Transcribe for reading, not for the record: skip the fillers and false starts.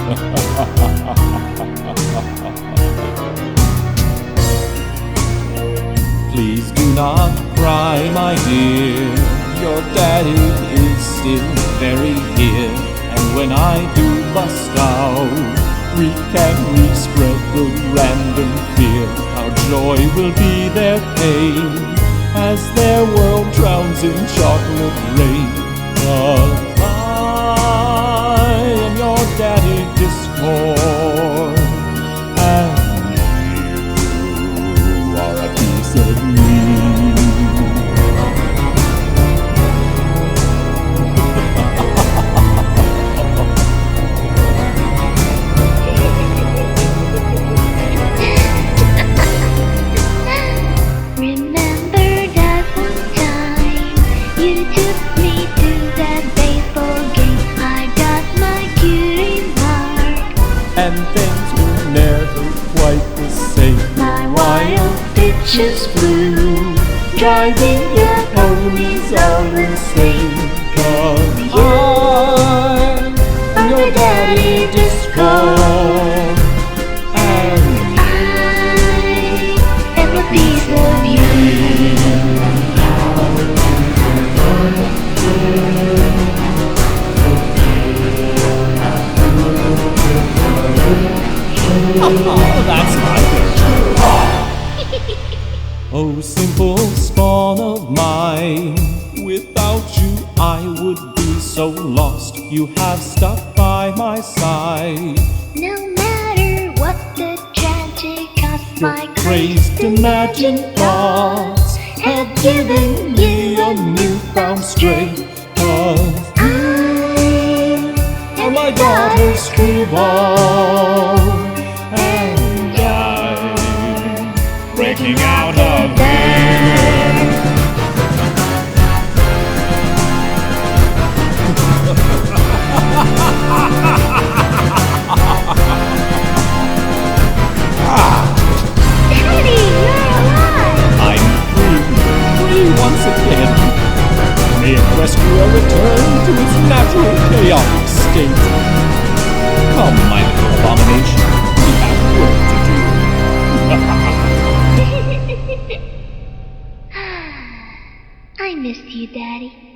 Please do not cry, my dear. Your daddy is still very here. And when I do bust out, we can re-spread the random fear. Our joy will be their pain as their world drowns in chocolate rain. 'Cause I am your daddy Discord, and you are a piece of me. And things were never quite the same. My wild bitches flew, driving your ponies all insane. 'Cause I'm your daddy Disco, and I am a piece of you. oh, that's my version. Oh, simple spawn of mine, without you I would be so lost. You have stuck by my side. No matter what the tragic cost, my Crazed imagined thoughts have given me a newfound strength. 'Cause I'm my daughter's Trevor, and I'm breaking out of there. Daddy, you're alive! I'm free once again. May Equestria return to its natural chaotic state. Come, my little abomination, we have work to do. I missed you, Daddy.